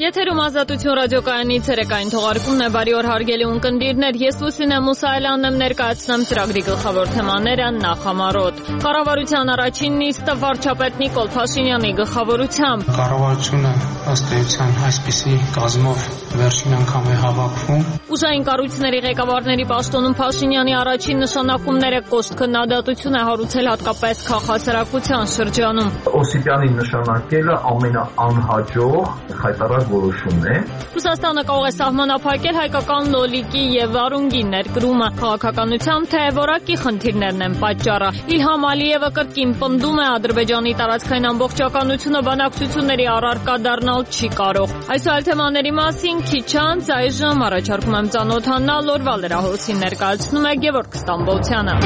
Եթերում Ազատություն ռադիոկայանի ցերեկային թողարկումն է, բարի օր հարգելի ունկնդիրներ, ես Լուսինե Մուսայելյանն եմ, ներկայացնում ծրագրի գլխավոր թեմաները նախամարոտ։ Կառավարության առաջին նիստը վարչապետ Նիկոլ Փաշինյանի գլխավորությամբ։ Կառավարությունը ըստ էության այսպիսի կազմով վերջին անգամ է հավաքվում։ Ուժային կառույցների ղեկավարների պաշտոնում Փաշինյանի առաջին նշանակումները կոշտ քննադատություն է հարուցել հատկապես քաղաքասարակության շրջանում։ Օսիպյանի նշանակելը ամենաանհաջող խայտարակ որոշումն է։ Ռուսաստանը կարող է սահմանափակել հայկական լոլիկի եւ վարունգի ներկրումը քաղաքականությամբ, թե որակի խնդիրներն են պատճառը։ Իլհամ Ալիևը կրկին պնդում է Ադրբեջանի տարածքային ամբողջականությունը բանակցությունների առարկա դառնալ չի կարող։ Այս այլ թեմաների մասին քիչ անց այժմ առաջարկում եմ ծանոթանալ օրվա լրահոսին, ներկայացնում է Գևորգ Ստամբոլցյանը։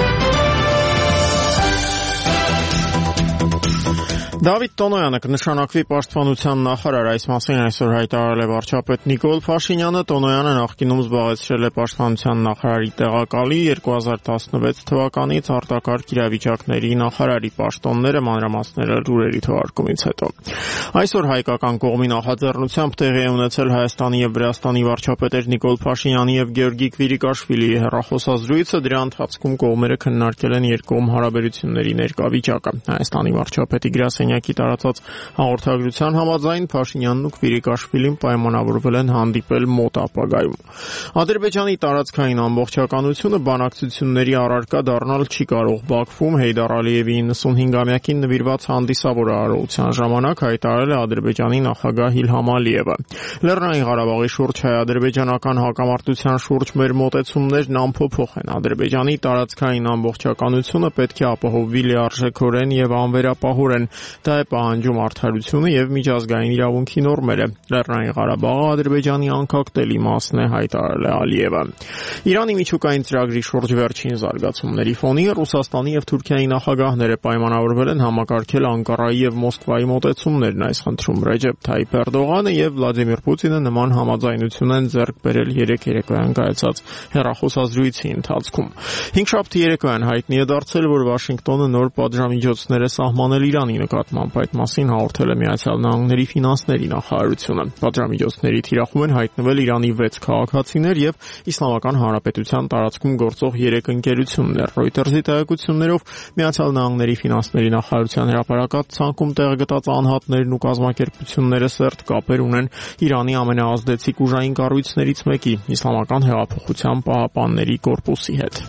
Դավիթ Տոնոյանը կնշանակվի պաշտպանության նախարար, այս մասին այսօր հայտարարել է վարչապետ Նիկոլ Փաշինյանը։ Տոնոյանը նախկինում զբաղեցրել է պաշտպանության նախարարի տեղակալի, 2016 թվականից արտակարգ իրավիճակների նախարարի պաշտոնները, մանրամասները լուրերի թողարկումից հետո։ Այսօր հայկական կողմի նախաձեռնությամբ տեղի է ունեցել Հայաստանի եւ Վրաստանի վարչապետեր Նիկոլ Փաշինյանի եւ Գեորգի Կվիրիկաշվիլիի հեռախոսազրույցը, դրա ընթացքում կողմերը քննարկել են երկկողմ հարաբերությունների ներկա վիճակը։ Հայաստանի վարչապետի գրասենյակի տարածած հաղորդագրության համաձայն Փաշինյանն ու Կվիրիկաշվիլին պայմանավորվել են հանդիպել մոտ ապագայում։ Ադրբեջանի տարածքային ամբողջականությունը բանակցությունների առարկա դառնալ չի կարող։ Բաքվում Հեյդար Ալիևի 95-ամյակին նվիրված հանդիսավոր արարողության ժամանակ հայտարարել է Ադրբեջանի նախագահ Իլհամ Ալիևը։ Լեռնային Ղարաբաղի շուրջ հայ-ադրբեջանական հակամարտության շուրջ մեր մոտեցումներն անփոփոխ են։ Ադրբեջանի տարածքային ամբողջականությունը պետք է ապահովվի լիարժեքորեն եւ անվերապահորեն։ Դա է պահանջում արդարությունը եւ միջազգային իրավունքի նորմերը։ Լեռնային Ղարաբաղը Ադրբեջանի անկախտելի մասն է, հայտարարել է Ալիևը։ Իրանի միջուկային ծրագրի շուրջ վերջին զարգացումների ֆոնին Ռուսաստանի եւ Թուրքիայի նախագահները պայմանավորվել են համակարգել Անկարայի եւ Մոսկվայի մոտեցումներն այս խնդրում։ Ռեջեփ Թայիփ Էրդողանը եւ Վլադիմիր Պուտինը նման համաձայնություն են ձեռք բերել երեկոյան կայացած հեռախոսազրույցի ընթացքում։ Հինգշաբթի երեկոյան հայտնի է դարձել, որ Վաշինգտոնը նոր պատժամիջոցներ է սահմանել Իրանի նկատմամբ, այդ մասին հաղորդել է Միացյալ Նահանգների ֆինանսների նախարարությունը։ Պատժամիջոցների թիրախում են հայտնվել Իրանի 6 քաղաքացիներ եւ Իսլամական Հանրապետության տարածքում գործող 3 ընկերություններ։ Reuters-ի տեղեկություններով Միացյալ Նահանգների ֆինանսների նախարարության հրապարակած ցանկում տեղ գտած անհատներն ու կազմակերպությունները սերտ կապեր ունեն Իրանի ամենաազդեցիկ ուժային կառույցներից մեկի՝ Իսլամական հեղափոխության պահապանների կորպուսի հետ։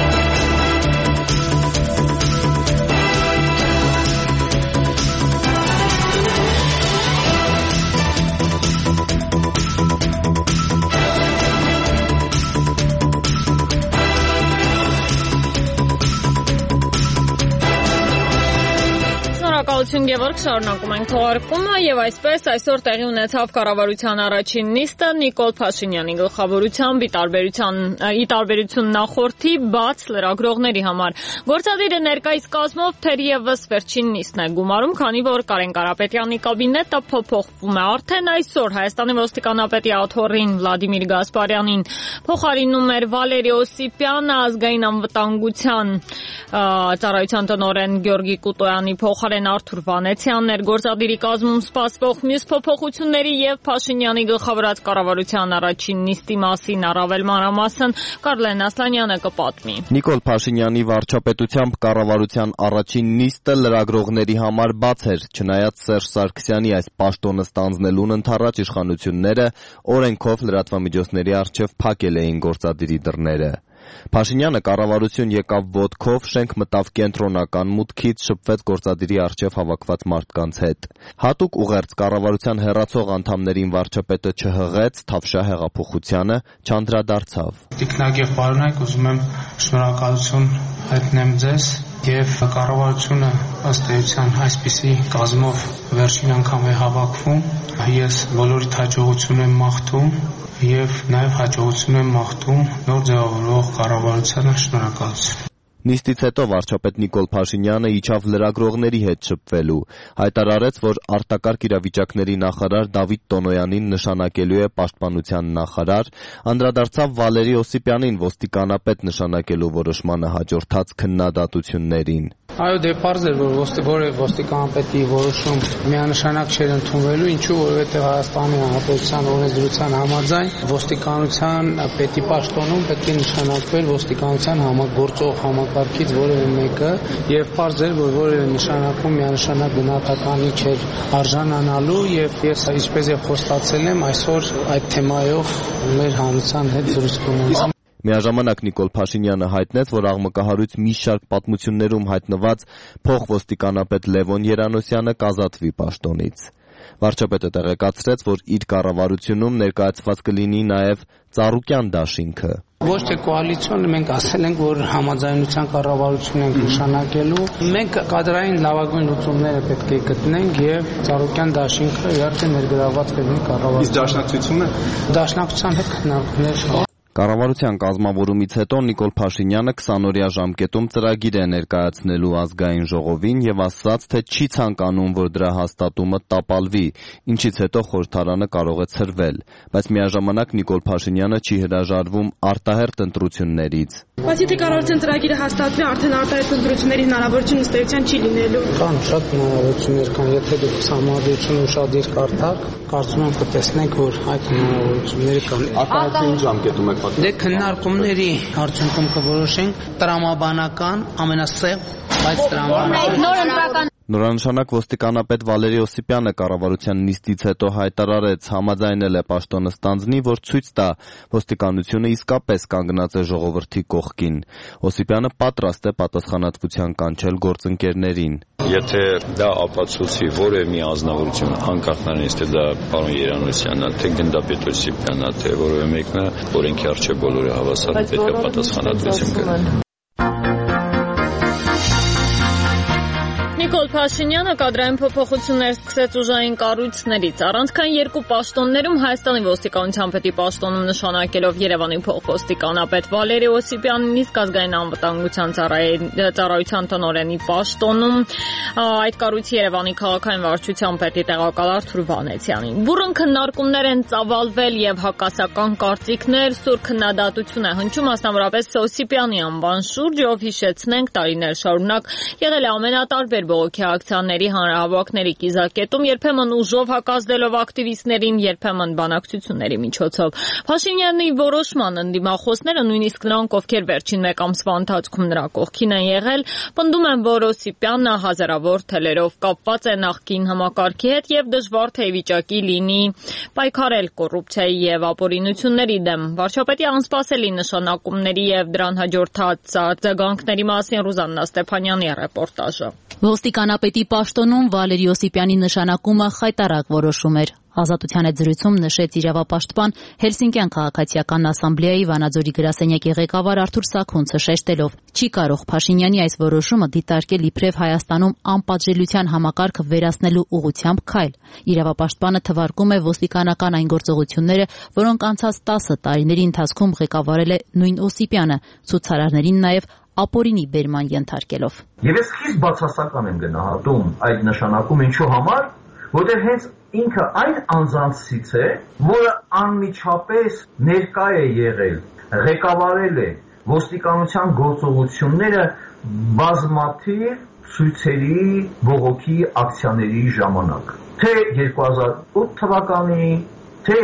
Շնորհակալություն Գևորգ, շարունակում ենք թողարկումը եւ այսպես այսօր տեղի ունեցավ կառավարության առաջին նիստը Նիկոլ Փաշինյանի գլխավորությամբ ի տարբերություն նախորդի բաց լրագրողների համար։ Գործադիրը ներկայիս կազմով թերևս վերջին նիստն է գումարում, քանի որ Կարեն Կարապետյանի կաբինետը փոփոխվում է։ Արդեն այսօր Հայաստանի ոստիկանապետի աթոռին Վլադիմիր Գասպարյանին փոխարինում էր Վալերի Օսիպյանը, ազգային անվտանգության ծառայության տնօրեն Գեորգի Կուտոյանի փոխարեն Արթուր Վանեցյանն էր։ Գործադիրի կազմում սպասվող մյուս փոփոխությունների եւ Փաշինյանի գլխավորած կառավարության առաջին նիստի մասին առավել մանրամասն Կարլեն Ասլանյանը կպատմի։ Նիկոլ Փաշինյանի վարչապետությամբ կառավարության առաջին նիստը լրագրողների համար բաց էր, չնայած Սերժ Սարգսյանի այս պաշտոնը ստանձնելուն ընդառաջ իշխանությունները օրենքով լրատվամիջոցների առջև փակել էին գործադիրի դռները։ Փաշինյանը կառավարություն եկավ ոտքով, շենք մտավ կենտրոնական մուտքից, շփվեց գործադիրի առջև հավաքված մարդկանց հետ։ Հատուկ ուղերձ կառավարության հեռացող անդամներին վարչապետը չհղեց, թավշյա հեղափոխությանը չանդրադարձավ։ Տիկնակ եւ պարոնայք, ուզում եմ շնորհակալություն հայտնեմ ձեզ եւ կառավարությունը ըստ էության այսպիսի կազմով վերջին անգամ է հավաքվում։ Ես բոլորիդ հաջողություն եմ մաղթում եւ նաեւ հաջողություն եմ մաղթում նոր ձևավորող կառավարությանը։ Շնորհակալություն։ Նիստից հետո վարչապետ Նիկոլ Փաշինյանը իջավ լրագրողների հետ շփվելու, հայտարարեց, որ արտակարգ իրավիճակների նախարար Դավիթ Տոնոյանին նշանակելու է պաշտպանության նախարար, անդրադարձավ Վալերի Օսիպյանին ոստիկանապետ նշանակելու որոշմանը հաջորդած քննադատություններին։ Այո, դե պարզ էր, որ ոստիկանապետի որոշում միանշանակ չէր ընդունվելու, ինչու, որովհետև Հայաստանի Հանրապետության օրենսդրության համաձայն ոստիկանության պետի պաշտոնում պետք է նշանակվեր ոստիկանության համագործող համակարգից որևէ մեկը, եւ պարզ էր, որ որևէ նշանակում միանշանակ գնահատականի չէր արժանանալու, եւ ես ինչպես եւ խոստացել եմ, այսօր այդ թեմայով մեր հանրության հետ զրույց կունենամ։ Միաժամանակ Նիկոլ Փաշինյանը հայտնեց, որ աղմկահարույց մի շարք պատմություններում հայտնված փոխոստիկանապետ Լևոն Երանոսյանը կազատվի պաշտոնից։ Վարչապետը տեղեկացրեց, որ իր կառավարությունում ներկայացված կլինի նաև Ծառուկյան դաշինքը։ Ոչ թե կոալիցիոն, մենք ասել ենք, որ համաձայնության կառավարություն ենք նշանակելու։ Մենք կադրային լավագույն լուծումները պետք է գտնենք եւ Ծառուկյան դաշինքը իհարկե ներգրավված կլինի կառավարության։ Իսկ դաշնակցությունը դաշնակցության հետ քննարկումներ Կառավարության կազմավորումից հետո Նիկոլ Փաշինյանը 20-օրյա ժամկետում ծրագիր է ներկայացնելու ազգային ժողովին եւ ասաց, թե չի ցանկանում, որ դրա հաստատումը տապալվի, ինչից հետո խորհրդարանը կարող է ցրվել, բայց միաժամանակ Նիկոլ Փաշինյանը չի հրաժարվում արտահերթ ընտրություններից։ Բայց եթե կառավարության ծրագիրը հաստատվի, արդեն արտահերթ ընտրությունների հնարավորություն ըստ էության չի լինելու։ Կան շատ հնարավորություններ կան, եթե դուք համադրությունը շատ երկարդակ, կարծում եմ կտեսնենք, որ այդ հնարավորությունները կան։ Արտահերթ ժամկետում եք Դե քննարկումների արդյունքում կորոշենք տրամաբանական ամենասև, բայց տրամաբանական Նորանշանակ ոստիկանապետ Վալերի Օսիպյանը կառավարության նիստից հետո հայտարարեց, համաձայնել է պաշտոնը ստանձնի, որ ցույց տա ոստիկանությունը իսկապես կանգնած է ժողովրդի կողքին։ Օսիպյանը պատրաստ է պատասխանատվության կանչել գործընկերներին։ Եթե դա ապացուցի որևէ մի անձնավորություն, անկախ նրանից թե դա պարոն Երանոսյանն է, թե գնդապետ Օսիպյանն է, թե որևէ մեկն է, օրենքի առջև բոլորը հավասար պետք է պատասխանատվություն կրեն։ Նիկոլ Փաշինյանը կադրային փոփոխություններ սկսեց ուժային կառույցներից։ Առանցքային երկու պաշտոններում Հայաստանի ոստիկանության պետի պաշտոնում նշանակելով Երևանի փոխոստիկանապետ Վալերի Օսիպյանին, իսկ ազգային անվտանգության ծառայության տնօրենի պաշտոնում այդ կառույցի Երևանի քաղաքային վարչության պետի տեղակալ Արթուր Վանեցյանին։ Բուռն քննարկումներ են ծավալվել եւ հակասական կարծիքներ, սուր քննադատություն է հնչում մասնավորապես Օսիպյանի անվան շուրջ, ով հիշեցնենք տարիներ շարունակ եղել է ամենատարբեր բողոքի ակցիաների հանրահավաքների կիզակետում, երբեմն ուժով հակազդելով ակտիվիստներին, երբեմն բանակցությունների միջոցով։ Փաշինյանի որոշման ընդդիմախոսները, նույնիսկ նրանք, ովքեր վերջին մեկ ամսվա ընթացքում նրա կողքին են եղել, պնդում են, որ Օսիպյանը հազարավոր թելերով կապված է նախկին համակարգի հետ եւ դժվար թե վիճակի լինի պայքարել կոռուպցիայի եւ ապօրինությունների դեմ։ Վարչապետի անսպասելի նշանակումների եւ դրան հաջորդած արձագանքների մասին Ռուզաննա Ստեփանյանի ռեպորտաժը։ Ոստիկանապետի պաշտոնում Վալերի Օսիպյանի նշանակումը խայտառակ որոշում էր։ Ազատության հետ զրույցում նշեց իրավապաշտպան Հելսինկյան քաղաքացիական ասամբլեայի Վանաձորի գրասենյակի ղեկավար Արթուր Սաքունցը շեշտելով. չի կարող Փաշինյանի այս որոշումը դիտարկել իբրև Հայաստանում անպատժելիության համակարգը վերացնելու ուղղությամբ քայլ։ Իրավապաշտպանը թվարկում է ոստիկանական այն գործողությունները, որոնք անցած 10 տարիների ընթացքում ղեկավարել է նույն Օսիպյանը, ցուցարարներին նաև ապօրինի բերման ենթարկելով։ Եվ ես խիստ բացասական եմ գնահատում այդ նշանակում ինչու համար, որտեղ հենց ինքը այն անձանցից է, որը անմիջապես ներկա է եղել, ղեկավարել է ոստիկանության գործողությունները բազմաթիվ ցույցերի, բողոքի ակցիաների ժամանակ։ Թե 2008 թվականի, թե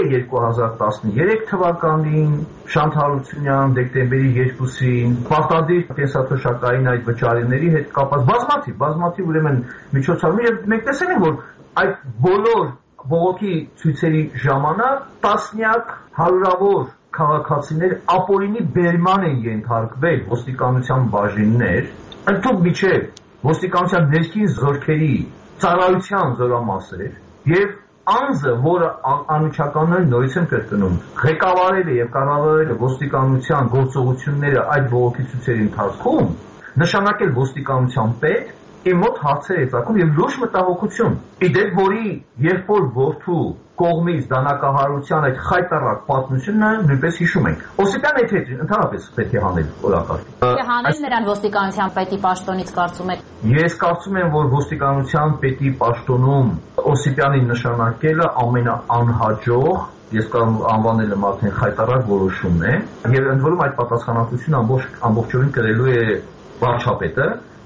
2013 թվականին, Շանթարությունյան դեկտեմբերի 2-ին, պարտադիր կենսաթոշակային այդ վճարների հետ կապված բազմաթիվ ուրեմն միջոցառումներ, եւ մենք տեսել ենք, որ այդ բոլոր բողոքի ցույցերի ժամանակ տասնյակ հարյուրավոր քաղաքացիներ ապօրինի բերման են ենթարկվել ոստիկանության բաժիններ, ընդհանուր միջև ոստիկանության ներքին զորքերի ծառայության զորամասեր եւ անձը, որը անմիջականորեն նորից եմ կրկնում, ղեկավարել է եւ կառավարել է ոստիկանության գործողությունները այդ բողոքի ցույցերի ընթացքում, նշանակել ոստիկանության պետ, իմ մոտ հարցեր է ծագում եւ լուրջ մտահոգություն։ Իդեպ, որի երբ որ որդու կողմից դանակահարության այդ խայտառակ պատմությունը նույնպես հիշում ենք։ Օսիպյանը եթե ընդհանրապես պետք է հանել օրակարգ։ Պետք է հանել նրան ոստիկանության պետի պաշտոնից կարծում եք։ Ես կարծում եմ, որ ոստիկանության պետի պաշտոնում Օսիպյանին նշանակելը ամենաանհաջող, ես կարող անվանել եմ արդեն խայտառակ որոշումն է, եւ ընդ որում այդ պատասխանատվությունը ամբողջովին կրելու է վարչապետը,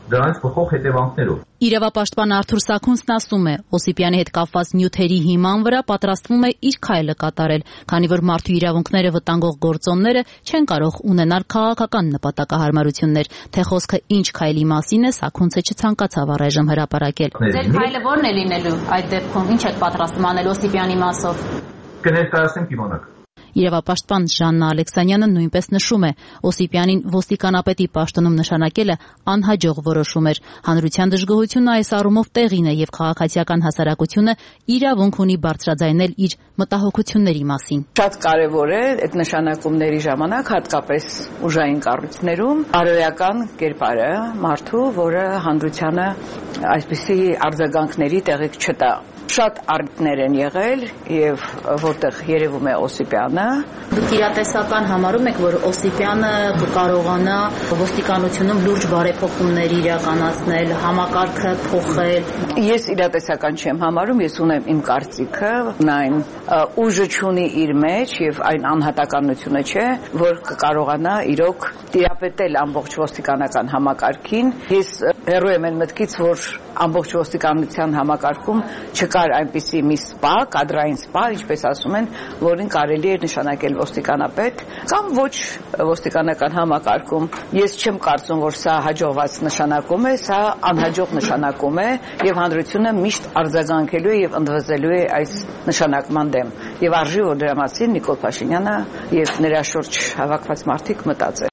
դրանց փոխող հետևանքներով։ Իրավապաշտպան Արթուր Սաքունցն ասում է, Օսիպյանի հետ կապված նյութերի հիման վրա պատրաստվում է իր քայլը կատարել, քանի որ մարդու իրավունքները վտանգող գործոնները չեն կարող ունենալ քաղաքական նպատակահարմարություններ, թե խոսքը ինչ քայլի մասին է, Սաքունցը չցանկացավ առայժմ հրապարակել։ Ձեր քայլը ո՞րն է լինելու այդ դեպքում, ինչ եք պատրաստվում անել Օսիպյանի մասով։ Կներկայացնեմ կիմանաք։ Իրավապաշտպան Ժաննա Ալեքսանյանը նույնպես նշում է, Օսիպյանին ոստիկանապետի պաշտոնում նշանակելը անհաջող որոշում էր։ Հանրության դժգոհությունը այս առումով տեղին է եւ քաղաքացիական հասարակությունը իրավունք ունի բարձրաձայնել իր մտահոգությունների մասին։ Շատ կարևոր է այդ նշանակումների ժամանակ, հատկապես ուժային կառույցներում, բարոյական կերպարը մարդու, որը հանրությանը այսպիսի արձագանքների տեղիք չտա։ Շատ արդյունքներ են եղել եւ որտեղ երևում է Օսիպյանը։ Դուք իրատեսական համարում եք, որ Օսիպյանը կկարողանա ոստիկանությունում լուրջ բարեփոխումներ իրականացնել, համակարգը փոխել։ Ես իրատեսական չեմ համարում, ես ունեմ իմ կարծիքը, այն ուժը չունի իր մեջ եւ այն անհատականությունը չէ, որ կկարողանա իրոք տիրապետել ամբողջ ոստիկանական համակարգին։ Ես հեռու եմ այն մտքից, որ ամբողջ ոստիկանության համակարգում չկար այնպիսի մի սպա, կադրային սպա, ինչպես ասում են, որին կարելի է նշանակել ոստիկանապետ կամ ոչ ոստիկանական համակարգում։ Ես չեմ կարծում, որ սա հաջողված նշանակում է, սա անհաջող նշանակում է եւ հանրությունը միշտ արձագանքելու է եւ ընդվզելու է այս նշանակման դեմ։ Եվ արժի որ դրա մասին Նիկոլ Փաշինյանը եւ նրա շուրջ հավաքված մարդիկ մտածեն։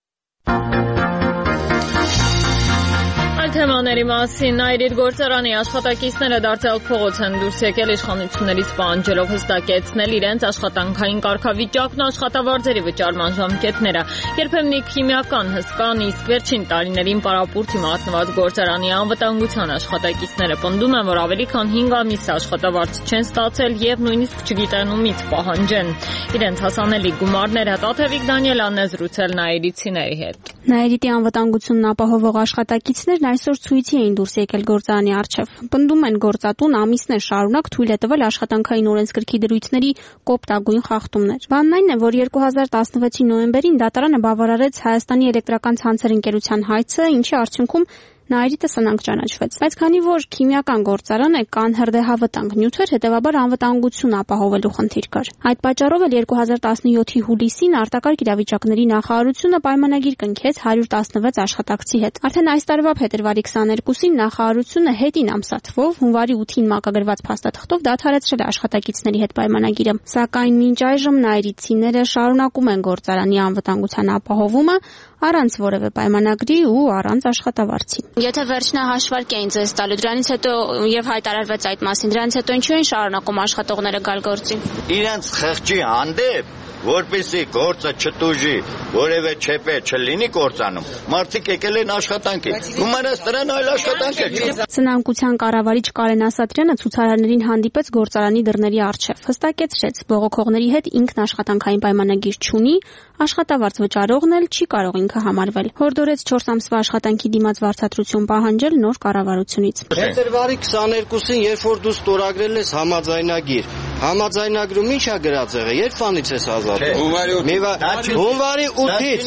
Թեմաների մասին Այրիր գործարանի աշխատակիցները դարձյալ փողոց են դուրս եկել իշխանություններից պահանջելով հստակեցնել իրենց աշխատանքային կարգավիճակն ու աշխատավարձերի վճարման ժամկետները։ Երբեմն քիմիական հսկան, իսկ վերջին տարիներին պարապուրտի մատնված գործարանի անվտանգության աշխատակիցները պնդում են, որ ավելի քան 5 ամիս աշխատավարձ չեն ստացել եւ նույնիսկ չգիտեն ումից պահանջեն։ Իրենց հասանելի գումարները Տաթևիկ Դանիելյանն է զրուցել Նաիրիցիների հետ։ Նաիրիտի անվտանգությունն ապահովող աշխատակիցներն այսօր ցույցի էին դուրս եկել գործարանի առջև։ Պնդում են գործատուն ամիսներ շարունակ թույլ է տվել աշխատանքային օրենսգրքի դրույթների կոպտագույն խախտումներ։ Բանն այն է, որ 2016-ի նոյեմբերին դատարանը բավարարեց Հայաստանի էլեկտրական ցանցեր ընկերության հայցը, ինչի արդյունքում Նաիրիտը սնանկ ճանաչվեց։ Բայց քանի որ քիմիական գործարան է, կան հրդեհավտանգ նյութեր, հետևաբար անվտանգություն ապահովելու խնդիր կար։ Այդ պատճառով էլ 2017-ի հուլիսին արտակարգ իրավիճակների նախարարությունը պայմանագիր կնքեց 116 աշխատակցի հետ։ Արդեն այս տարվա փետրվարի 22-ին նախարարությունը հետին ամսաթվով հունվարի 8-ին մակագրված փաստաթղթով դադարեցրել է աշխատակիցների հետ պայմանագիրը։ Սակայն մինչ այժմ նաիրիցիները շարունակում են գործարանի անվտանգության ապահովումը առանց որևէ պայմանագրի ու առանց աշխատավարձի։ Եթե վերջնահաշվարկ էին ձեզ տալու, դրանից հետո եւ հայտարարվեց այդ մասին, դրանից հետո ինչու են շարունակում աշխատողները գալ գործի։ Իրենց խղճի հանդեպ, որպեսզի գործը չտուժի, որևէ չեպե չլինի գործանում, մարդիկ եկել են աշխատանքի։ Գումարած դրան այլ աշխատանք է։ Սնանկության կառավարիչ Կարեն Ասատրյանը ցուցարարներին հանդիպեց գործարանի դռների առջև։ Հստակեցրեց, բողոքողների հետ ինքն աշխատանքային պայմանագիր չունի, աշխատավարձ վճարողն էլ չի կարող ինքը համարվել։ Հորդորեց 4 ամսվա աշխատանքի դիմաց վարձատրություն պահանջել նոր կառավարությունից։ Փետրվարի 22-ին, երբ որ դու ստորագրել ես համաձայնագիր, համաձայնագրում ի՞նչ է գրած եղել, երբանից ես ազատվել։ Հունվարի 8-ից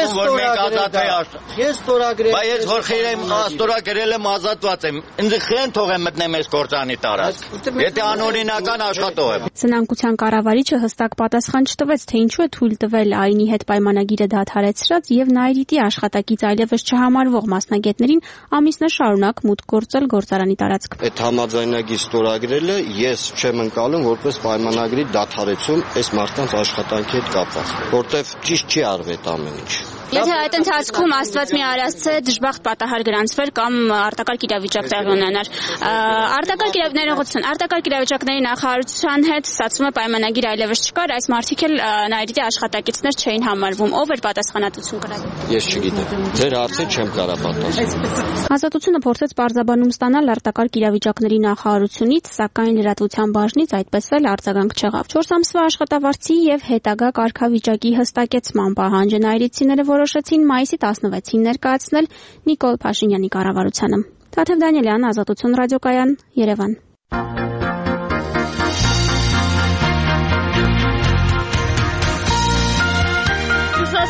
ես ստորագրել։ Բայց ես որ խիրեմ ստորագրել եմ ազատված եմ։ Ինձ խեն թողեմ մտնեմ այս գործանի տարածք։ Եթե անօրինական աշխատող եմ։ Սնանկության կառավարիչը հստակ պատասխան չտվեց, թե ինչու է թույլ տվել այնի հետ պայմանագիրը դադարեցրած եւ Նաիրիտի աշխատակից այլևս չհամարվող մասնագետներին ամիսներ շարունակ մուտք գործել գործարանի տարածք։ Այդ համաձայնագիր ստորագրելը ես չեմ ընկալում որպես պայմանագրի դադարեցում այս մարդկանց աշխատանքի հետ կապված, որտեվ ճիշտ չի արվի այդ ամեն ինչ։ Եթե այդ ընթացքում Աստված մի արածցե դժբախտ պատահար գրանցվեր կամ արտակարգ իրավիճակ տեղի ունենար, արտակարգ իրավիճակների նախարարության հետ ստացվում է պայմանագիր այլևս չկար, այս մարդիկ էլ Նաիրիտի աշխատակիցներ չէին համարվում, ով էր պատասխանատվություն կրել։ Ես չգիտեմ։ Ձեր հարցին չեմ կարող պատասխանել։ Ազատությունը փորձեց պարզաբանում ստանալ արտակարգ իրավիճակների նախարարությունից, սակայն լրատվության բաժնից այդպես էլ արձագանք չեղավ։ 4 ամսվա աշխատավարձի եւ հետագա կարգավիճակի հստակեցման պահանջը Նաիրիցիները որոշեցին մայիսի 16-ին ներկայացնել Նիկոլ Փաշինյանի կառավարությանը։ Տաթև Դանիելյան, Ազատություն ռադիոկայան, Երևան։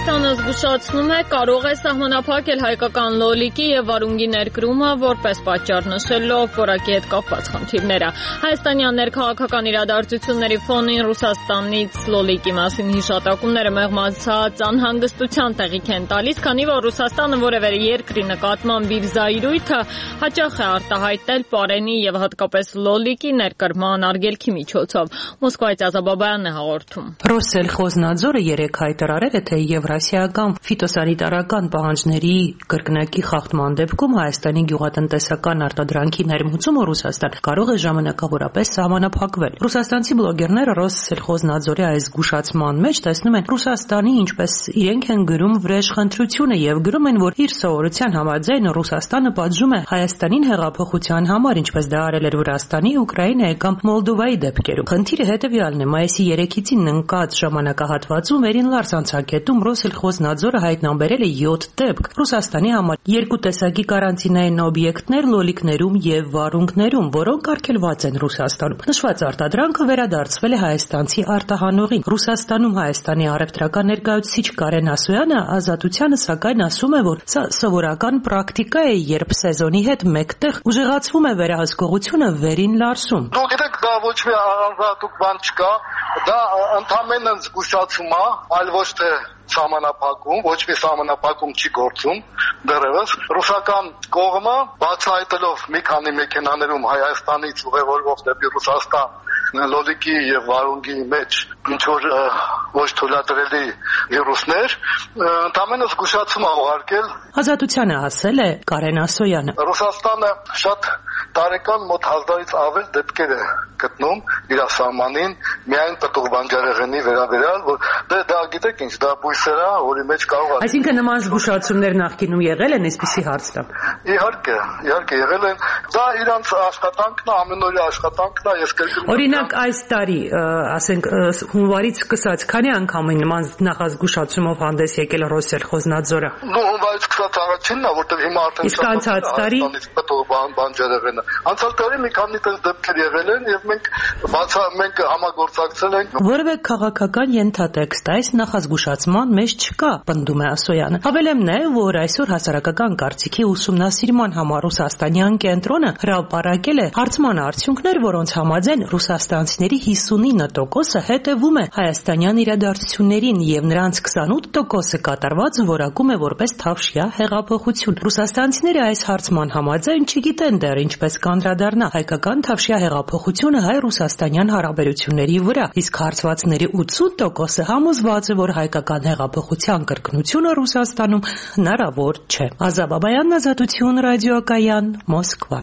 Հայաստանը զգուշացնում է, կարող է սահմանափակել հայկական լոլիկի եւ վարունգի ներկրումը, որպես պատճառ նշելով որակի հետ կապված խնդիրները։ Հայաստանյան ներքաղաքական իրադարձությունների ֆոնին Ռուսաստանից լոլիկի մասին հիշատակումները մեղմացած անհանգստության տեղիք են տալիս, քանի որ Ռուսաստանը որևէ երկրի նկատմամբ իր զայրույթը հաճախ է արտահայտել պարենի եւ հատկապես լոլիկի ներկրման արգելքի միջոցով։ Մոսկվայից Ազաբաբայանն է հաղորդում։ Ռոսսելխոզնadzորը երեկ հայտարարել է, թե եվրասիական ֆիտոսանիտարական պահանջների կրկնակի խախտման դեպքում Հայաստանի գյուղատնտեսական արտադրանքի ներմուծումը Ռուսաստան կարող է ժամանակավորապես սահմանափակվել։ Ռուսաստանցի բլոգերները Ռոսսելխոզնadzորի այս զգուշացման մեջ տեսնում են Ռուսաստանի ինչպես իրենք են գրում վրեժխնդրությունը եւ գրում են, որ իր սովորության համաձայն Ռուսաստանը պատժում է Հայաստանին հեղափոխության համար, ինչպես դա արել էր Վրաստանի, Ուկրաինայի կամ Մոլդովայի դեպքերում։ Խնդիրը հետեւյալն է. մայիսի 3-ին ընկած ժամանակահատվածում Վերին Լարս անցակետում Ռոսսելխոզնadzորը հայտնաբերել է 7 դեպք Ռուսաստանի համար 2 տեսակի կարանտինային օբյեկտներ լոլիկներում եւ վարունգներում, որոնք արգելված են Ռուսաստանում։ Նշված արտադրանքը վերադարձվել է հայաստանցի արտահանողին։ Ռուսաստանում Հայաստանի առևտրական ներկայացուցիչ Կարեն Ասոյանը Ազատությանը սակայն ասում է, որ սա սովորական պրակտիկա է, երբ սեզոնի հետ մեկտեղ ուժեղացվում է վերահսկողությունը Վերին Լարսում։ Դուք գիտեք, դա ոչ մի առանձնահատուկ բան չկա, դա ընդհանրապես զգուշացում է, այլ ոչ թե սահմանափակում, ոչ մի սահմանափակում չի գործում դեռևս։ Ռուսական կողմը բացահայտելով մի քանի մեքենաներում Հայաստանից ուղևորվող դեպի Ռուսաստան լոլիկի եւ վարունգի մեջ ինչ որ ոչ թույլատրելի վիրուսներ, ընդհանրապես զգուշացում է ուղարկել։ Ազատությանը ասել է Կարեն Ասոյանը։ Ռուսաստանը շատ տարեկան մոտ 1000-ից ավել դեպքեր է գտնում իր սահմանին միայն պտուղ բանջարեղենի վերաբերյալ, որ դա գիտեք ինչ, դա բույսեր է, որի մեջ կարող է։ Այսինքն նման զգուշացումներ նախկինում եղել են, այսպիսի հարց տամ։ Իհարկե, եղել են։ Դա իրանց աշխատանքն է, ամենօրյա աշխատանքն է, ես կրկնում։ Օրինակ այս տարի, ասենք հունվարից սկսած, քանի անգամ նման նախազգուշացումով հանդես եկել Ռոսսելխոզնadzորը։ Հունվարից սկսած առաջինն է, որտեղ հիմա արդեն իսկ անցած տարի բանջարեղենը։ Անցյալ տարի մի քանի դեպքեր եղել են եւ մենք համագործակցել ենք։ Որևէ քաղաքական ենթատեքստ այս նախազգուշացման մեջ չկա, պնդում է Ասոյանը։ Հավելեմ նաեւ, որ այսօր հասարակական կարծիքի ուսումնասիրման համար Ռուսաստանյան կենտրոնը հրապարակել է հարցման արդյունքներ, որոնց համաձայն ռուսաստանցիների 59%-ը հետևում է հայաստանյան իրադարձություններին եւ նրանց 28%-ը կատարված որակում է որպես թավշյա հեղափոխություն։ Ռուսաստանցիները այս հարցման համաձայն չգիտեն դեռ ինչպես կանդրադառնա հայկական թավշյա հեղափոխությունը հայ-ռուսաստանյան հարաբերությունների վրա, իսկ հարցվածների 80%-ը համոզված է, որ հայկական հեղափոխության կրկնությունը Ռուսաստանում հնարավոր չէ։ Ազաբաբայան, Ազատություն, ռադիոկայան, Մոսկվա։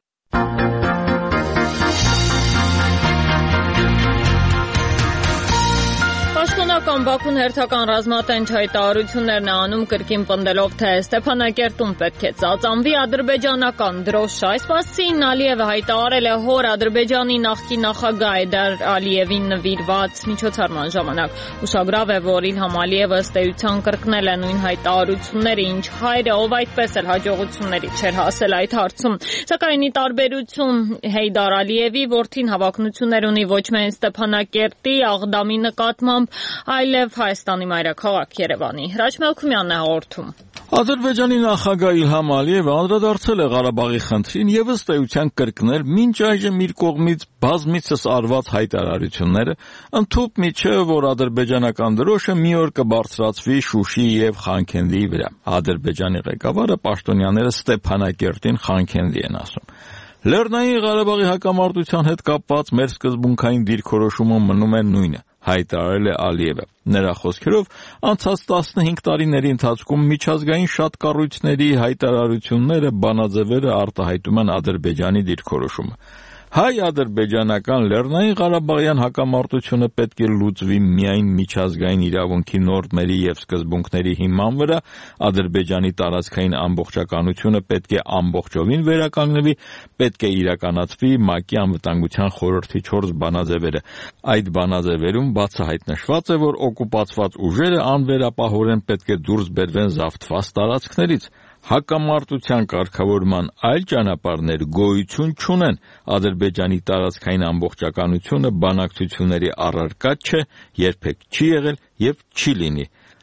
Պաշտոնական Բաքուն հերթական ռազմատենչ հայտարարություններն է անում կրկին պնդելով, թե Ստեփանակերտում պետք է ծածանվի ադրբեջանական դրոշը։ Այս մասին Ալիևը հայտարարել է հոր Ադրբեջանի նախկին նախագահ Էյդար Ալիևին նվիրված միջոցառման ժամանակ։ Ուշագրավ է, որ Իլհամ Ալիևը ըստ էության կրկնել է նույն հայտարարությունները, ինչ հայրը, ով այդպես էլ հաջողությունների չէր հասել այդ հարցում։ Սակայն ի տարբերություն Հեյդար Ալիևի, որդին հավակնություններ ունի ոչ միայն Ստեփանակերտի, Աղդամի նկատմամբ, այլև Հայաստանի մայրաքաղաք Երևանի։ Հրաչ Մելքումյանն է հաղորդում։ Ադրբեջանի նախագահ Իլհամ Ալիևը անդրադարձել է Ղարաբաղի խնդրին եւ ըստ էության կրկնել մինչ այժմ իր կողմից բազմիցս արված հայտարարությունները, ընդհուպ միջև որ ադրբեջանական դրոշը մի օր կբարձրացվի Շուշի եւ Խանքենդիի վրա։ Ադրբեջանի ղեկավարը պաշտոնյաները Ստեփանակերտին Խանքենդի են ասում։ Լեռնային Ղարաբաղի հակամարտության հետ կապված մեր սկզբունքային դիրքորոշումը մնում է նույնը, հայտարարել է Ալիևը։ Նրա խոսքերով, անցած 15 տարիների ընթացքում միջազգային շատ կառույցների հայտարարությունները, բանաձևերը արտահայտում են Ադրբեջանի դիրքորոշումը։ Հայ-ադրբեջանական Լեռնային Ղարաբաղյան հակամարտությունը պետք է լուծվի միայն միջազգային իրավունքի նորմերի եւ սկզբունքների հիման վրա, Ադրբեջանի տարածքային ամբողջականությունը պետք է ամբողջովին վերականգնվի, պետք է իրականացվի ՄԱԿ-ի անվտանգության խորհրդի 4 բանաձևերը։ Այդ բանաձևերում բացահայտ նշված է, որ օկուպացված ուժերը անվերապահորեն պետք է դուրս բերվեն զավթված տարածքներից։ Հակամարտության կարգավորման այլ ճանապարհներ գոյություն չունեն։ Ադրբեջանի տարածքային ամբողջականությունը բանակցությունների առարկա չէ, երբեք չի եղել եւ չի լինի։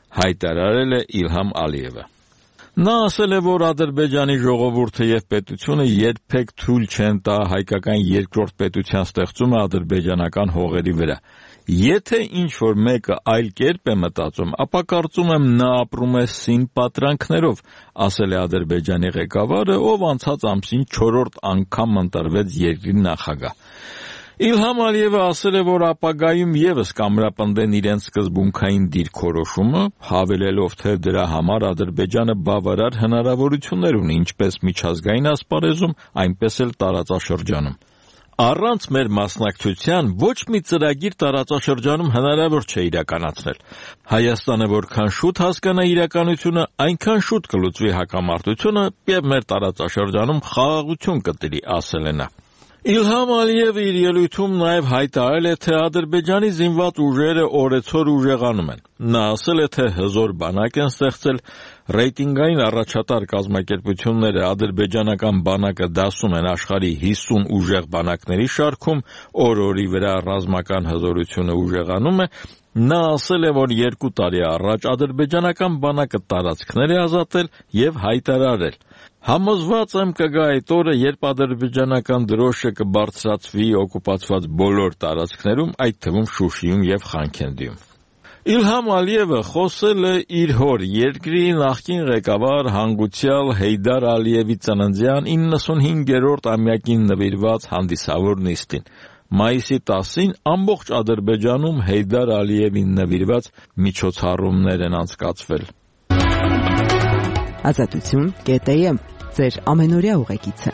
հայտարարել է Իլհամ Ալիևը։ Նա ասել է, որ Ադրբեջանի ժողովուրդը եւ պետությունը երբեք թույլ չեն տա հայկական երկրորդ պետության ստեղծումը ադրբեջանական հողերի վրա։ Եթե ինչ-որ մեկը այլ կերպ է մտածում, ապա կարծում եմ նա ապրում է սին պատրանքներով, ասել է Ադրբեջանի ղեկավարը, ով անցած ամսին 4-րդ անգամ ընտրվեց երկրի նախագահ։ Իլհամ Ալիևը ասել է, որ ապագայում եւս կամրապնդեն իրենց սկզբունքային դիրքորոշումը, հավելելով, թե դրա համար Ադրբեջանը բավարար հնարավորություններ ունի ինչպես միջազգային ասպարեզում, այնպես էլ տարածաշրջանում։ Առանց մեր մասնակցության ոչ մի ծրագիր տարածաշրջանում հնարավոր չէ իրականացնել։ Հայաստանը որքան շուտ հասկանա իրականությունը, այնքան շուտ կլուծվի հակամարտությունը եւ մեր տարածաշրջանում խաղաղություն կտիրի, ասել է նա։ Իլհամ Ալիևը իր ելույթում նաև հայտարարել է, թե Ադրբեջանի զինված ուժերը օրեցօր ուժեղանում են։ Նա ասել է, թե հզոր բանակ են ստեղծել, ռեյտինգային առաջատար կազմակերպությունները ադրբեջանական բանակը դասում են աշխարհի 50 ուժեղ բանակների շարքում, օր-օրի վրա ռազմական հզորությունը ուժեղանում է։ Նա ասել է, որ 2 տարի առաջ ադրբեջանական բանակը տարածքներ է ազատել եւ հայտարարել. Համոզված եմ կգա այդ օրը, երբ ադրբեջանական դրոշը կբարձրացվի օկուպացված բոլոր տարածքներում, այդ թվում Շուշիում եւ Խանքենդիում։ Իլհամ Ալիևը խոսել է իր հոր երկրի նախկին ղեկավար հանգուցյալ Հեյդար Ալիևի ծննդյան 95-րդ ամյակին նվիրված հանդիսավոր նիստին։ Մայիսի 10-ին ամբողջ Ադրբեջանում Հեյդար Ալիևին նվիրված միջոցառումներ են անցկացվել։ Ազատություն.am ձեր ամենօրյա ուղեկիցը։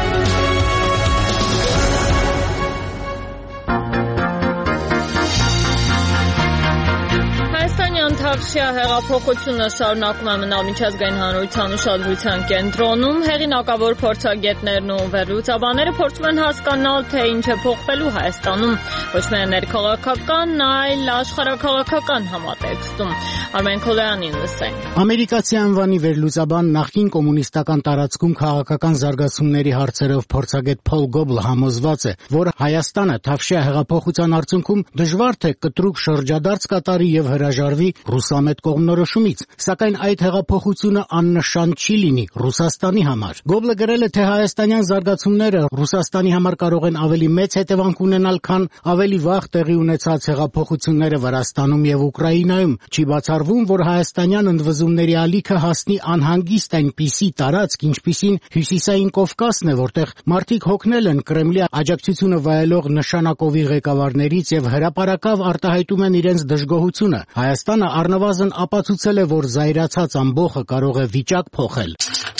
Թավշյա հեղափոխությունը շարունակում է մնալ միջազգային հանրության ուշադրության կենտրոնում։ Հեղինակավոր փորձագետներն ու վերլուծաբանները փորձում են հասկանալ, թե ինչ է փոխվելու Հայաստանում, ոչ միայն ներքաղաքական, այլ աշխարհաքաղաքական համատեքստում։ Արմեն Քոլյանին լսենք։ Ամերիկացի անվանի վերլուծաբան, նախկին կոմունիստական տարածքում քաղաքական զարգացումների հարցերով փորձագետ Փոլ Գոբլը համոզված է, որ Հայաստանը Թավշյա հեղափոխության արդյունքում դժվար թե կտրուկ շրջադարձ կատարի եւ հրաժարվի ռուսամետ կողմնորոշումից, սակայն այդ հեղափոխությունը աննշան չի լինի Ռուսաստանի համար։ Գոբլը գրել է, թե հայաստանյան զարգացումները Ռուսաստանի համար կարող են ավելի մեծ հետևանք ունենալ, քան ավելի վաղ տեղի ունեցած հեղափոխությունները Վրաստանում եւ Ուկրաինայում։ Չի բացառվում, որ հայաստանյան ընդվզումների ալիքը հասնի անհանգիստ այնպիսի տարածք, ինչպիսին Հյուսիսային Կովկասն է, որտեղ մարդիկ հոգնել են Կրեմլի աջակցությունը վայելող նշանակովի ղեկավարներից եւ հրապարակավ արտահայտում են իրենց դժգոհությունը։ Հայաստանը առնվազն ապացուցել է, որ զայրացած ամբոխը կարող է վիճակ փոխել։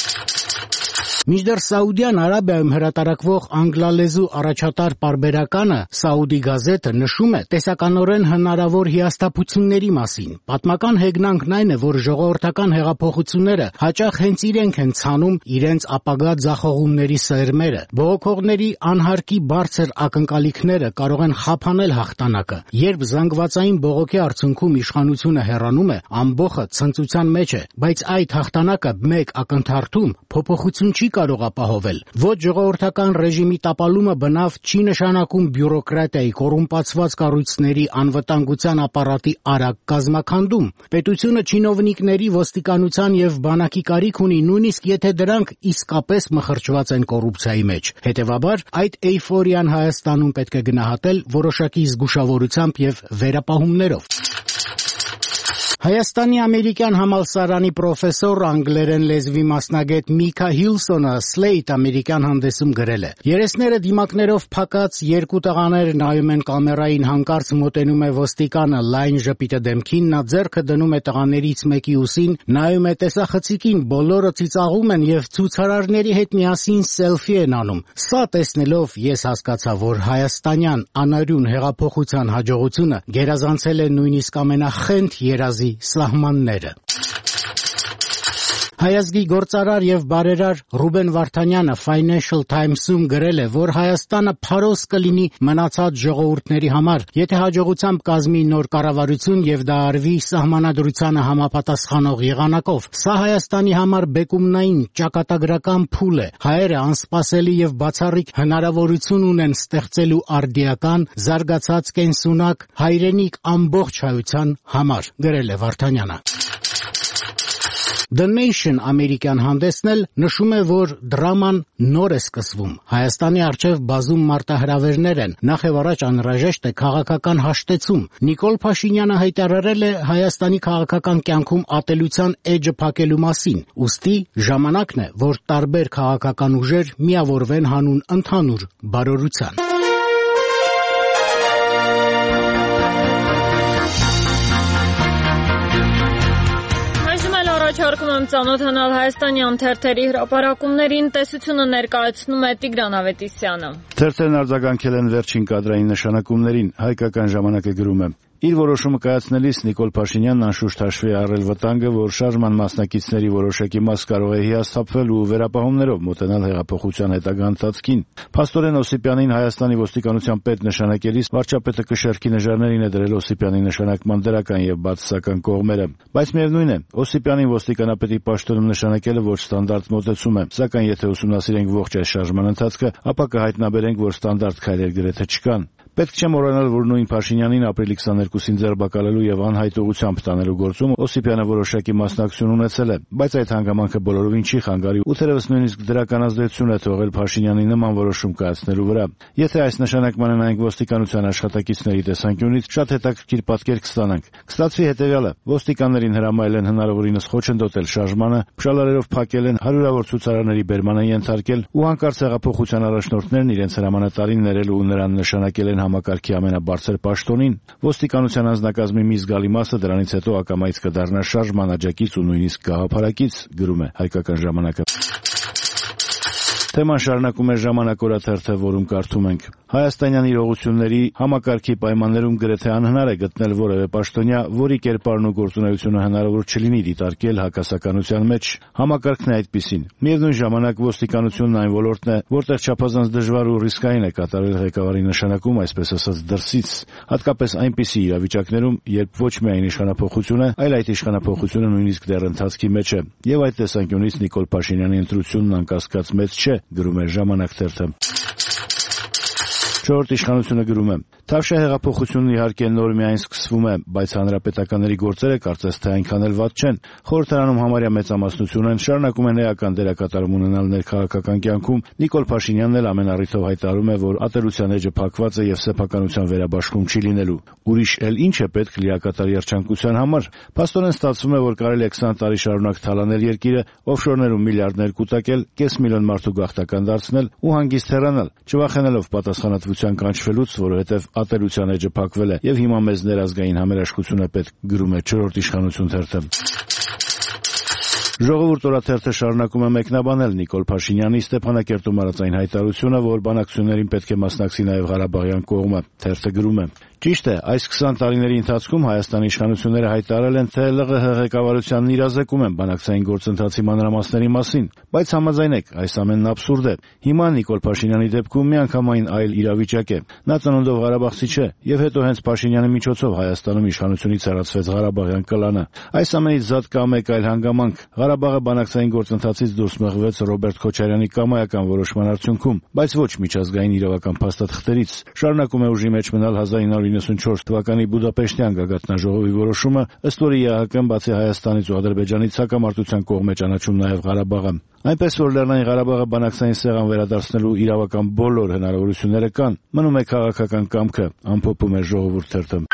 Մինչդեռ Սաուդյան Արաբիայում հրատարակվող անգլալեզու առաջատար պարբերականը Saudi Gazette-ը նշում է տեսականորեն հնարավոր հիասթափությունների մասին։ Պատմական հեգնանքն այն է, որ ժողովրդական հեղափոխությունները հաճախ հենց իրենք են ցանում իրենց ապագա ձախողումների սերմերը։ Բողոքողների անհարկի բարձր ակնկալիքները կարող են խափանել հաղթանակը։ Երբ զանգվածային բողոքի արդյունքում իշխանությունը հեռանում է, ամբոխը ցնծության մեջ է, բայց այդ հաղթանակը մեկ ակնթարթում փոփոխություն չի կարող ապահովել։ Ոչ ժողովրդական ռեժիմի տապալումը բնավ չի նշանակում բյուրոկրատիայի, կոռումպացված կառույցների, անվտանգության ապարատի արագ կազմաքանդում։ Պետությունը չինովնիկների, ոստիկանության եւ բանակի կարիք ունի, նույնիսկ եթե դրանք իսկապես մխրճված են կոռուպցիայի մեջ։ Հետևաբար, այդ էյֆորիան Հայաստանում պետք է գնահատել որոշակի զգուշավորությամբ եւ վերապահումներով։ Հայաստանի ամերիկյան համալսարանի պրոֆեսոր, անգլերեն լեզվի մասնագետ Միքա Հիլսոնը Slate ամերիկյան հանդեսում գրել է. երեսները դիմակներով փակած երկու տղաներ նայում են կամերային, հանկարծ մոտենում է ոստիկանը, լայն ժպիտը դեմքին, նա ձեռքը դնում է տղաներից մեկի ուսին, նայում է տեսախցիկին, բոլորը ծիծաղում են եւ ցուցարարների հետ միասին սելֆի են անում։ Սա տեսնելով ես հասկացա, որ հայաստանյան անարյուն հեղափոխության հաջողությունը գերազանցել է նույնիսկ ամենախենթ երազի սահմանները։ Հայազգի գործարար եւ բարերար Ռուբեն Վարդանյանը Financial Times-ում գրել է, որ Հայաստանը փարոս կլինի մնացած ժողովուրդների համար, եթե հաջողությամբ կազմի նոր կառավարություն եւ դա արվի սահմանադրությանը համապատասխանող եղանակով։ Սա Հայաստանի համար բեկումնային ճակատագրական փուլ է։ Հայերը անսպասելի եւ բացառիկ հնարավորություն ունեն ստեղծելու արդիական, զարգացած կենսունակ հայրենիք ամբողջ հայության համար, գրել է Վարդանյանը։ The Nation ամերիկյան հանդեսն էլ նշում է, որ դրաման նոր է սկսվում։ Հայաստանի առջև բազում մարտահրավերներ են, նախ եւ առաջ անհրաժեշտ է քաղաքական հաշտեցում։ Նիկոլ Փաշինյանը հայտարարել է Հայաստանի քաղաքական կյանքում ատելության էջը փակելու մասին, ուստի ժամանակն է, որ տարբեր քաղաքական ուժեր միավորվեն հանուն ընդհանուր բարօրության։ Առաջարկում եմ ծանոթանալ հայաստանյան թերթերի հրապարակումներին, տեսությունը ներկայացնում է Տիգրան Ավետիսյանը։ Թերթերն արձագանքել են վերջին կադրային նշանակումներին, Հայկական ժամանակը գրում է. Իր որոշումը կայացնելիս Նիկոլ Փաշինյանն անշուշտ հաշվի է առել վտանգը, որ շարժման մասնակիցների որոշակի մաս կարող է հիասթափվել ու վերապահումներով մոտենալ հեղափոխության հետագա ընթացքին։ Փաստորեն Օսիպյանին Հայաստանի ոստիկանության պետ նշանակելիս վարչապետը կշեռքի նժարներին է դրել Օսիպյանի նշանակման դրական եւ բացասական կողմերը։ Բայց միևնույն է, Օսիպյանին ոստիկանապետի պաշտոնում նշանակելը ոչ ստանդարտ մոտեցում է, սակայն եթե ուսումնասիրենք ողջ այս շարժման ընթացքը, ապա կհայտնաբերենք, որ ստանդարտ քայլեր գրեթե չկան։ Պետք չէ մոռանալ, որ նույն Փաշինյանին ապրիլի 22-ին ձերբակալելու եւ անհայտ ուղղությամբ տանելու գործում Օսիպյանը որոշակի մասնակցություն ունեցել է, բայց այդ հանգամանքը բոլորովին չի խանգարի ու թերևս նույնիսկ դրական ազդեցություն է թողել Փաշինյանի նման որոշում կայացնելու վրա։ Եթե այս նշանակմանը նայենք ոստիկանության աշխատակիցների տեսանկյունից, շատ հետաքրքիր պատկեր կստանանք։ Կստացվի հետեւյալը. ոստիկաններին հրամայել են հնարավորինս խոչընդոտել շարժմանը, փշալարերով փակել են, հարյուրավոր ցուցարարների բերման են ենթարկել ու հանկարծ հեղափոխության առաջնորդներն իրենց հրամանատարին ներել ու նրան նշանակել են համակարգի ամենաբարձր պաշտոնին։ Ոստիկանության անձնակազմի մի զգալի մասը դրանից հետո ակամայից կդառնա շարժման աջակից ու նույնիսկ գաղափարակից, գրում է Հայկական ժամանակը։ Թեման շարունակում է Ժամանակ օրաթերթը, որում կարդում ենք. Հայաստանյան իրողությունների համակարգի պայմաններում գրեթե անհնար է գտնել որևէ պաշտոնյա, որի կերպարն ու գործունեությունը հնարավոր չլինի դիտարկել հակասականության մեջ։ Համակարգն է այդպիսին։ Միևնույն ժամանակ ոստիկանությունն այն ոլորտն է, որտեղ չափազանց դժվար ու ռիսկային է կատարել ղեկավարի նշանակում, այսպես ասած, դրսից, հատկապես այնպիսի իրավիճակներում, երբ ոչ միայն իշխանափոխությունը, այլ այդ իշխանափոխությունը նույնիսկ դեռ ընթացքի մեջ է։ Եվ այդ տեսանկյունից Նիկոլ Փաշինյանի ընտրությունն անկասկած մեծ չէ, գրում է Ժամանակ թերթը։ Չորրորդ իշխանությունը գրում է. Թավշյա հեղափոխությունն իհարկե նոր միայն սկսվում է, բայց հանրապետականների գործերը կարծես թե այնքան էլ վատ չեն։ Խորհրդարանում համարյա մեծամասնություն են, շարունակում են էական դերակատարում ունենալ ներքաղաքական կյանքում։ Նիկոլ Փաշինյանն էլ ամեն առիթով հայտարարում է, որ ատելության էջը փակված է եւ սեփականության վերաբաշխում չի լինելու։ Ուրիշ էլ ինչ է պետք լիակատար երջանկության համար։ Փաստորեն ստացվում է, որ կարելի է 20 տարի շարունակ թալանել երկիրը, օֆշորներում միլիարդներ կուտակել, կես միլիոն մարդու գաղթական դարձնել ու հանգիստ հեռանալ, չվախենալով պատասխանատվության կանչվելուց, որովհետեւ ատելության էջը փակվել է եւ հիմա մեզ ներազգային համերաշխություն է պետք, գրում է Չորրորդ իշխանություն թերթը։ Ժողովուրդ օրաթերթը շարունակում է մեկնաբանել Նիկոլ Փաշինյանի Ստեփանակերտում արած այն հայտարարությունը, որ բանակցություններին պետք է մասնակցի նաեւ Ղարաբաղյան կողմը։ Թերթը գրում է. Ճիշտ է, այս 20 տարիների ընթացքում Հայաստանի իշխանությունները հայտարարել են, թե ԼՂՀ ղեկավարությանն իրազեկում են բանակցային գործընթացի մանրամասների մասին, բայց համաձայնեք, այս ամենն աբսուրդ է։ Հիմա Նիկոլ Փաշինյանի դեպքում միանգամայն այլ իրավիճակ է։ Նա ծնունդով ղարաբաղցի չէ, եւ հետո հենց Փաշինյանի միջոցով Հայաստանում իշխանությունից հեռացվեց Ղարաբաղյան կլանը։ Այս ամենից զատ կա մեկ այլ հանգամանք։ Ղարաբաղը բանակցային գործընթացից դուրս մղվեց Ռոբերտ Քոչարյանի կամայական որոշման արդյունքում, բայց ոչ միջազգային իրավական փաստաթղթերից։ Շարունակում է ուժի մեջ մնալ 1994 թվականի Բուդապեշտյան գագաթնաժողովի որոշումը, ըստ որի ԵԱՀԿ-ն բացի Հայաստանից ու Ադրբեջանից հակամարտության կողմ է ճանաչում նաև Ղարաբաղը։ Այնպես որ Լեռնային Ղարաբաղը բանակցային սեղան վերադարձնելու իրավական բոլոր հնարավորությունները կան, մնում է քաղաքական կամքը, ամփոփում է Ժողովուրդ թերթը։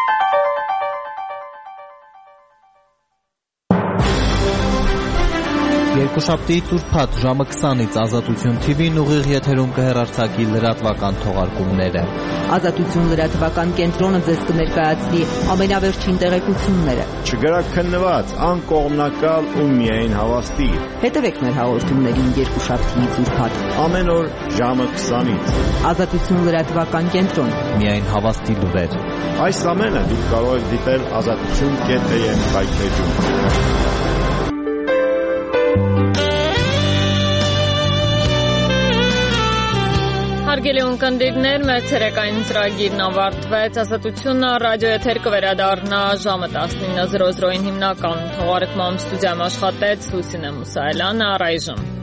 Երկուշաբթի ծուրփաթ ժամը 20-ից Ազատություն TV-ն ուղիղ եթերում կհեռարձակի լրատվական թողարկումները։ Ազատություն լրատվական կենտրոնը ձեզ կներկայացնի ամենավերջին տեղեկությունները։ Չգրաքննված, անկողմնակալ ու միայն հավաստի։ Հետևեք մեր հաղորդումներին երկուշաբթի ծուրփաթ ամեն օր ժամը 20-ից։ Ազատություն լրատվական կենտրոն, միայն հավաստի լուրեր։ Այս ամենը դուք կարող եք դիտել azatutun.am վայթեջում։ Հարգելի ունկնդիրներ, մեր ցերեկային ծրագիրն ավարտվեց։ Ազատությունը ռադիոեթեր կվերադառնա ժամը 19:00-ին հիմնական թողարկմամբ ստուդիայում աշխատեց Լուսինե Մուսայելյանը, առայժմ